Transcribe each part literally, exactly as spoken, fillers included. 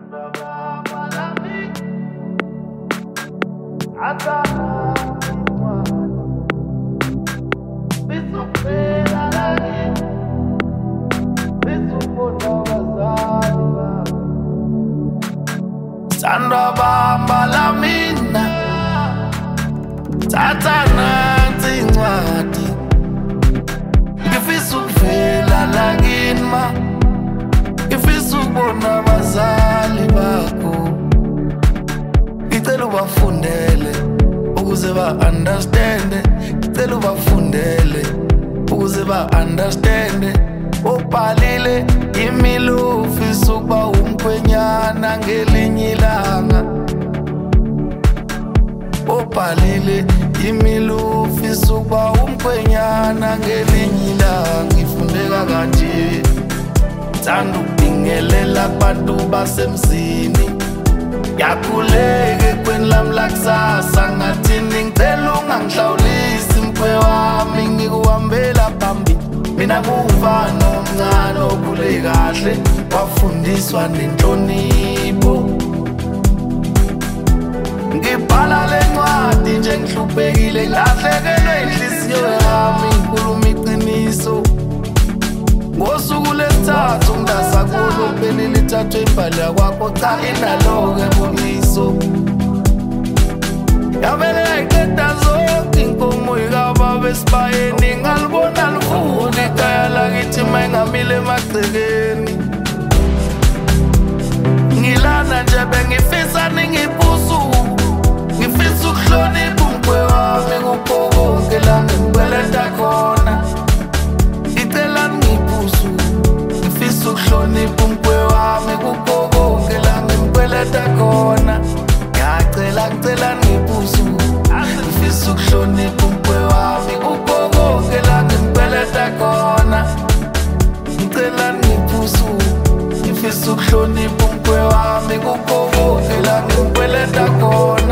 Sandra bamba la mina Tata nansi incwadi Ngifisa ukuvela la kinma Ngifisa ukubona abazali bakho Ngicela ubafundele ukuze ba understand Ngicela ubafundele ukuze ba understand Ubhalile imilo ufisa ukuba umkhwenyana ngelinye ilanga Ubhalile imilo ufisa ukuba umkhwenyana ngelinye ilanga Ngifundeka kanje Thanda ukubingelela abantu basemzini Yakhuleke kweni lami lakusasa ngathini ngicela ungangihlawulisi mkhwe wami ngikuhambela phambili Mina ngumfana omncane okhule kahle wafundiswa nenhlonipho Ngibhala lencwadi nje ngihluphekile ngilahlekelwe inhliziyo yami ngikhuluma iqiniso Ngosuku lesithathu ngidasakulo phela lithathwe imbali yakwakho cha inaloke eboniso Yavele yayiqeda zonke inkomo yikababa esibayeni ngalibona lukhulu ikhaya lakithi mayingamile emagcekeni Ngilana nje bengifisa ningiphusu Ngifisa ukuhlonipha umkhwe wami kukho konke la ngikweleta khona Ngicela ngiphusu Ngifisa ukuhlonipha umkhwe wami kukho konke la ngikweleta khona Ngiyacela ngicela ngiphusu Ngifisa ukuhlonipha umkhwe wami kukho konke la ngikweleta khona Ngicela ngiphusu Ngifisa ukuhlonipha umkhwe wami kukho konke la ngikweleta khona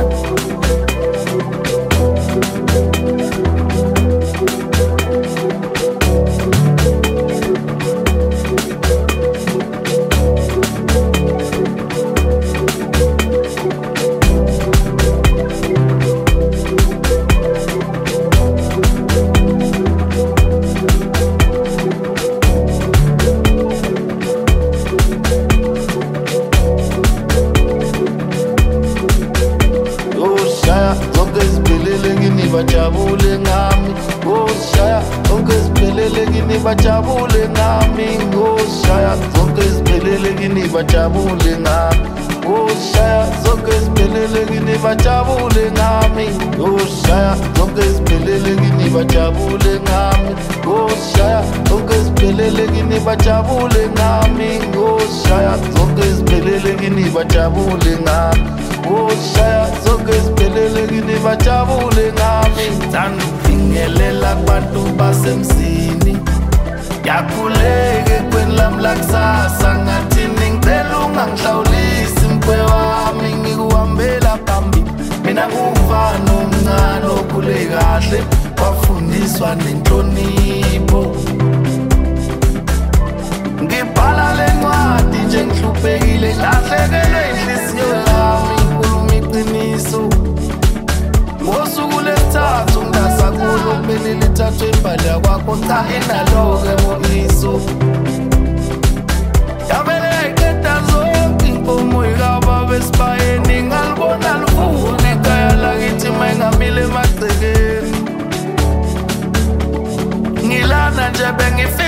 Bajabule ngami ngoshaya zonke iziphelele kini bajabule ngami ngoshaya zonke iziphelele kini bajabule ngami ngoshaya zonke iziphelele kini bajabule ngami ngoshaya zonke iziphelele kini bajabule ngami ngoshaya zonke iziphelele kini bajabule ngami ngoshaya zonke iziphelele kini bajabule ngami ngoshaya zonke iziphelele kini bajabule ngami Thanda ukubingelela kubantu basemzini Yakhuleke kweni lami lakusasa ngathini ngicela ungangihlawulisi mkhwe wami ngikuhambela phambili Mina ngumfana omncane okhule kahle wafundiswa nenhlonipho Ngibhala lencwadi nje ngihluphekile ngilahlekelwe inhliziyo yami ngikhuluma iqiniso Ngosuku lesithathu ngidasakulo phela lithathwe imbali yakwakho cha inaloke eboniso Yavele yayiqeda zonke inkomo yikababa esibayeni ngalibona lukhulu ikhaya lakithi mayingamile emagcekeni Ngilana nje bengifisa